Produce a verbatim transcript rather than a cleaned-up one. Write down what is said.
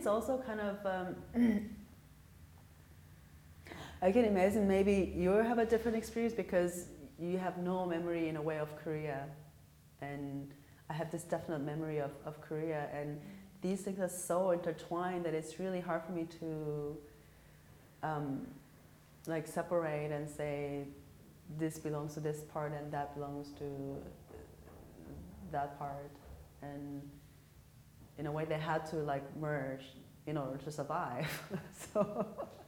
it's also kind of, um, I can imagine maybe you have a different experience because you have no memory in a way of Korea, and I have this definite memory of, of Korea, and these things are so intertwined that it's really hard for me to um, like separate and say this belongs to this part and that belongs to that part, and in a way they had to like merge in order to survive. So